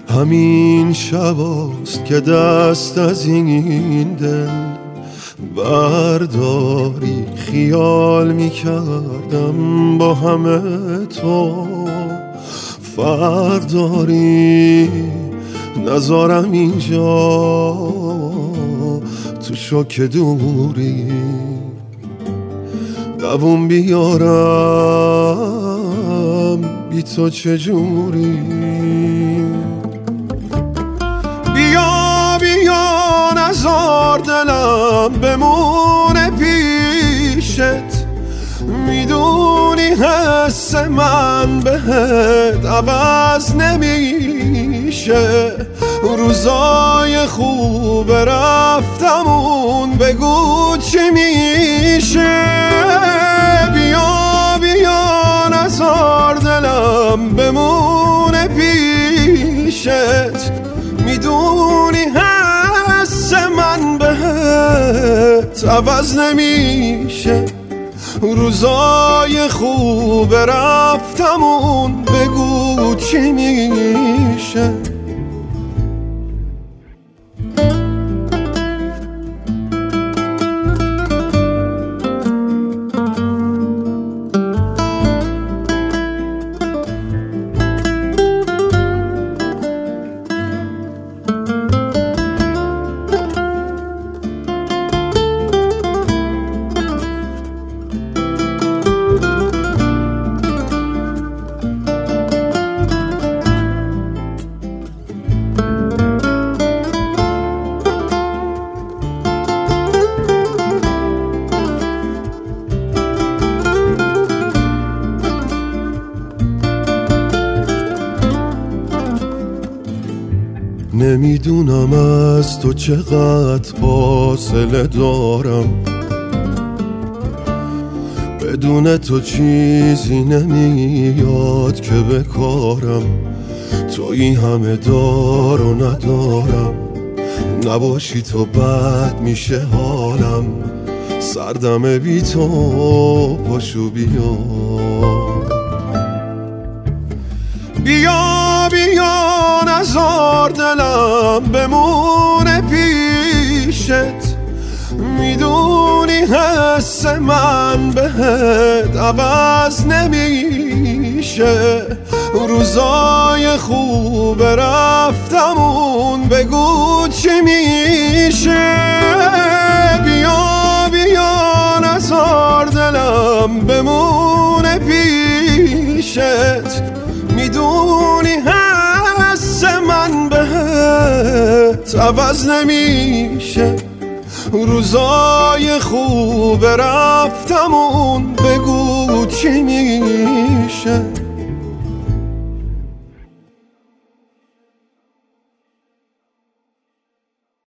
همین شباست که دست از این دل برداری. خیال میکردم با همه تو فرق داری، نذارم اینجا تو شوک دوری. دووم بیارم بی تو چجوری؟ بیا نذار دلم بمونه پیشت. میدونی حس من بهت عوض نمیشه. روزای خوب رفتمون بگو چی میشه. بیا نذار دلم بمونه پیشت. میدونی حس من بهت عوض نمیشه. روزای خوب رفتمون بگو چی میشه. نمیدونم از تو چقدر فاصله دارم. بدون تو چیزی نمیاد که بکارم. تو این همه دار و ندارم. نباشی تو بد میشه حالم. سردم بی تو پاشو بیا. بیا نذار دلم بمونه پیشت. میدونی حس من بهت عوض نمیشه. روزای خوب رفتمون بگو چی میشه. بیا نذار دلم بمونه پیشت. میدونی حس من بهت عوض نمیشه. روزای خوب رفتمون بگو چی میشه.